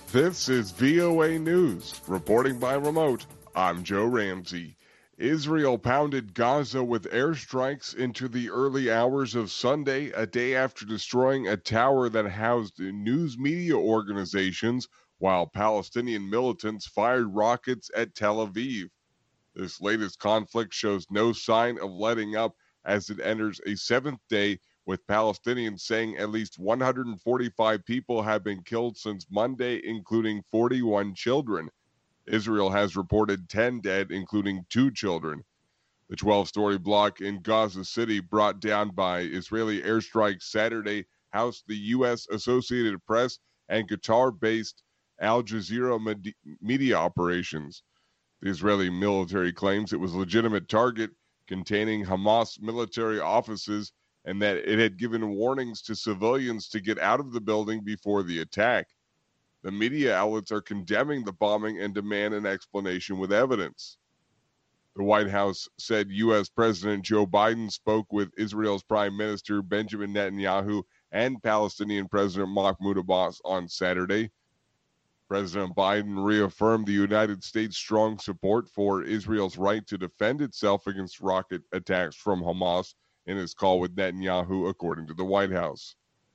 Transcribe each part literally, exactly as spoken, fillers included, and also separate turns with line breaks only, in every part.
This is V O A News. Reporting by remote, I'm Joe Ramsey. Israel pounded Gaza with airstrikes into the early hours of Sunday, a day after destroying a tower that housed news media organizations, while Palestinian militants fired rockets at Tel Aviv. This latest conflict shows no sign of letting up as it enters a seventh day, with Palestinians saying at least one hundred forty-five people have been killed since Monday, including forty-one children. Israel has reported ten dead, including two children. The twelve-story block in Gaza City, brought down by Israeli airstrikes Saturday, housed the U S. Associated Press and Qatar-based Al Jazeera med- media operations. The Israeli military claims it was a legitimate target containing Hamas military offices and that it had given warnings to civilians to get out of the building before the attack. The media outlets are condemning the bombing and demand an explanation with evidence. The White House said U S. President Joe Biden spoke with Israel's Prime Minister Benjamin Netanyahu and Palestinian President Mahmoud Abbas on Saturday. President Biden reaffirmed the United States' strong support for Israel's right to defend itself against rocket attacks from Hamas in his call with Netanyahu, according to the White House.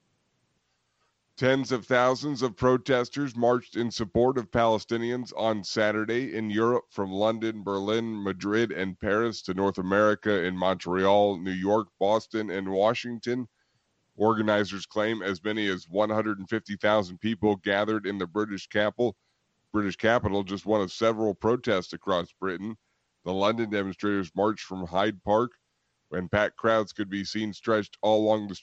Tens of thousands of protesters marched in support of Palestinians on Saturday in Europe, from London, Berlin, Madrid, and Paris to North America in Montreal, New York, Boston, and Washington. Organizers claim as many as one hundred fifty thousand people gathered in the British capital, British capital, just one of several protests across Britain. The London demonstrators marched from Hyde Park, and packed crowds could be seen stretched all along the